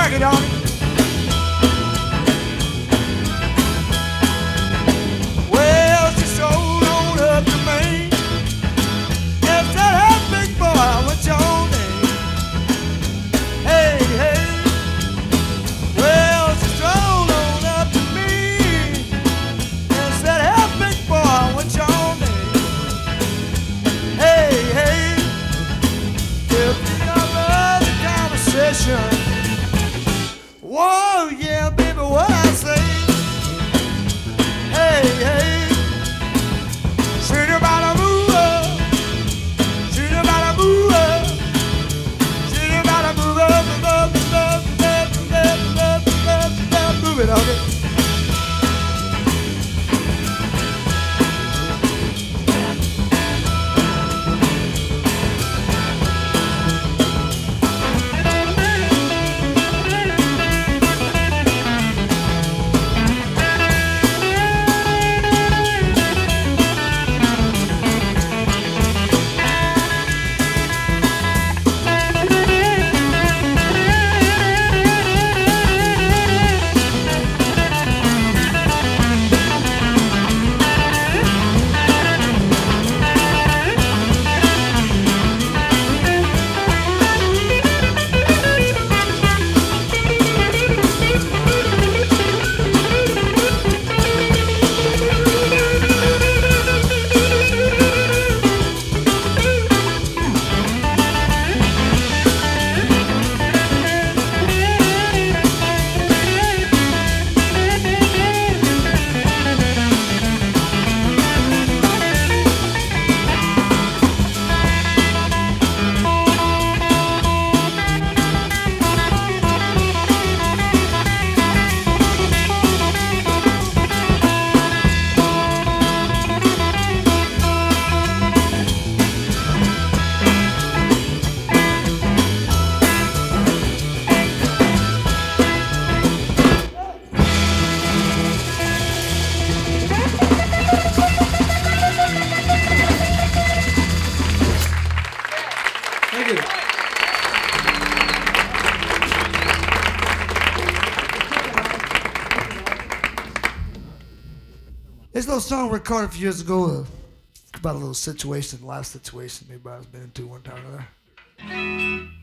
work it on it. Well, she sold on up to me. If that had big boy, what's your name? Hey, hey. Well, she sold on up to me. If that had big boy, what's your name? Hey, hey. If you love the conversation. Whoa, yeah, baby, what I say? Hey, hey. Shoot about a move up. Shoot about a move up. Shoot about a move up. Move it, okay? Thank you. This little song recorded a few years ago about a little situation, life situation maybe I was been into one time or another.